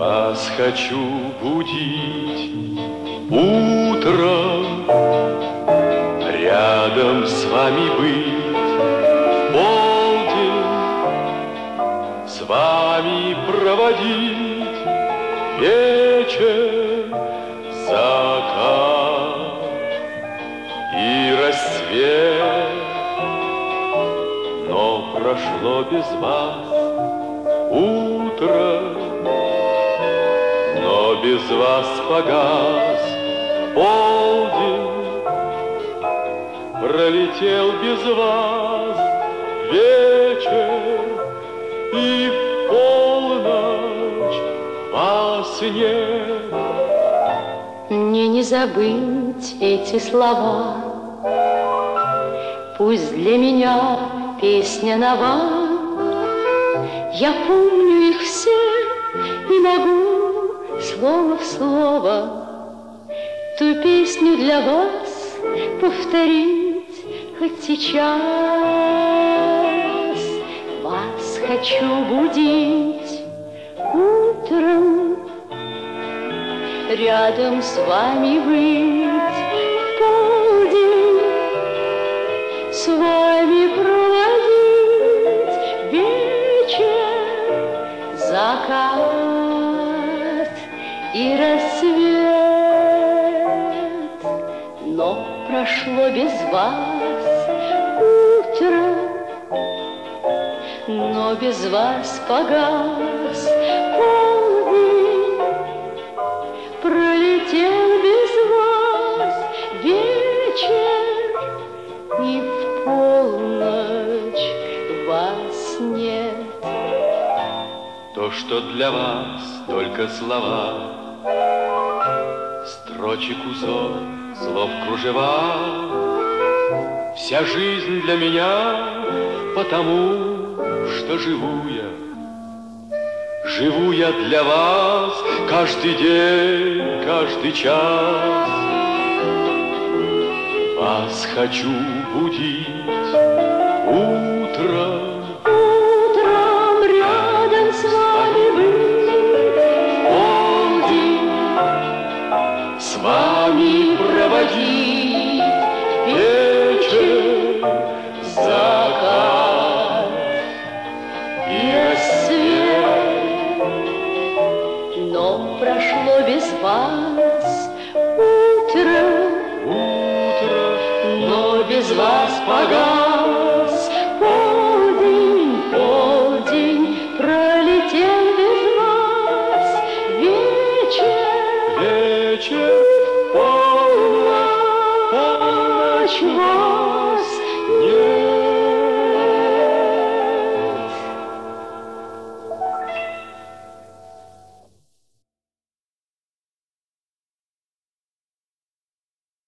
Вас хочу будить утром, рядом с вами быть в полдень, с вами проводить вечер, закат и рассвет. Но прошло без вас утро, но без вас погас полдень, пролетел без вас вечер, и в полночь вас нет. Мне не забыть эти слова, пусть для меня песня нова. Я помню их все и могу слово в слово ту песню для вас повторить хоть сейчас. Вас хочу будить утром, рядом с вами быть в полдень, с вами проводить вечер, закат и рассвет. Но прошло без вас утро, но без вас погас полдень, пролетел без вас вечер, и в полночь вас нет. То, что для вас только слова, строчек узор, слов кружева, вся жизнь для меня, потому что живу я для вас каждый день, каждый час. Вас хочу будить утром, Рядом с вами быть в полдень, с вами проводить вечер, закат и рассвет. но прошло без вас утро, но без вас погас полдень, пролетел без вас вечер, вечер, полночь, полночь.